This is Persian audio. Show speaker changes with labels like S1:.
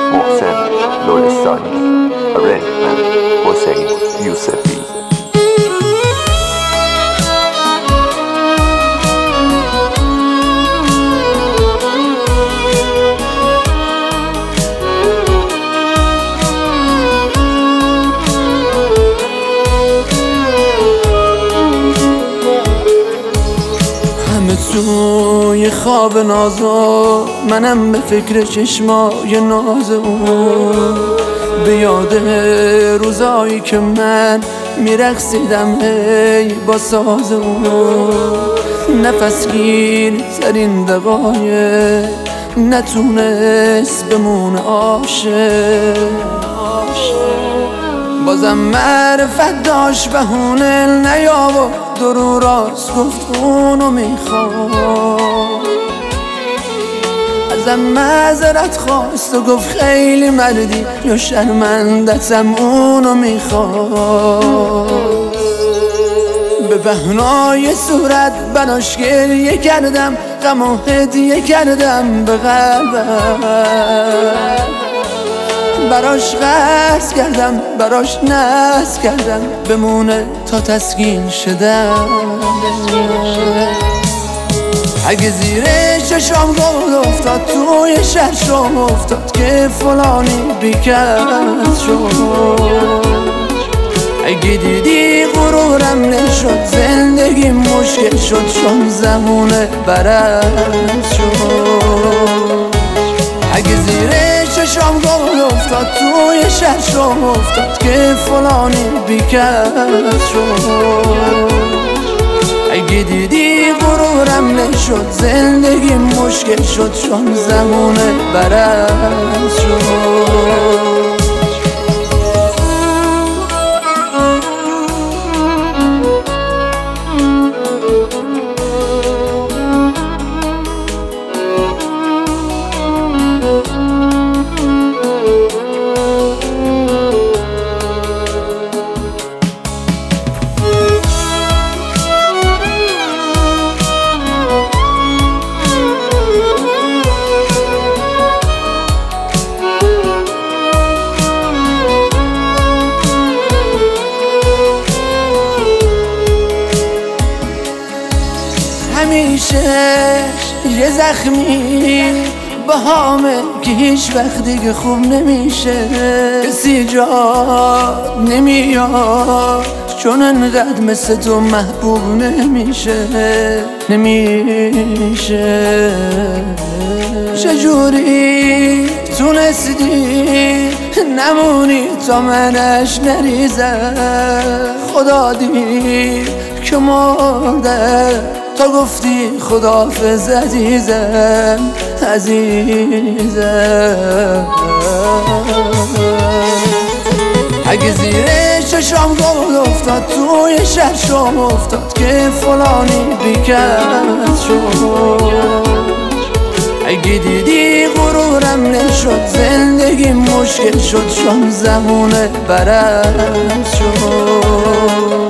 S1: محسن لرستانی رنگ حسین یوسفی.
S2: توی خواب نازو منم به فکر چشمای ناز اون، به یاد روزایی که من میرقصیدم هی با ساز اون. نفس گیر ترین دقایق نتونست بمونه عاشق، بازم معرفت داشت بهونه نیاورد درو راست گفت اونو میخواد. ازم معذرت خواست و گفت خیلی مردی یا شرمندتم اونو میخواد. به بهنای صورت براش گریه کردم، غم و هدیه کردم به قلبم، براش قرض کردم براش ناز کردم بمونه تا تسکین شدم. اگه زیر چشام گل افتاد توی شرشم افتاد که فلانی بیکس شد. اگه دیدی غرورم نشد زندگی مشکل شد چون زمونه برعکس شد. اگه زیر چشام گل افتاد توی شرشم افتاد که فلانی بیکس شد. اگه دیدی غرورم نشد زندگی مشکل شد چون زمونه برعکس شد. همیشه یه زخمی بهامه که هیچ وقت دیگه خوب نمیشه. کسی جا نمیاد چون انقدر مثل تو محبوب نمیشه. چجوری تونستی نمونی تا منش نریزم؟ خدا دید که مرده تا گفتی خداحافظ عزیزم عزیزم. اگه زیر چشام گل افتاد توی شرشم افتاد که فلانی بیکس شد. اگه دیدی غرورم نشد زندگی مشکل شد چون زمونه برعکس شد.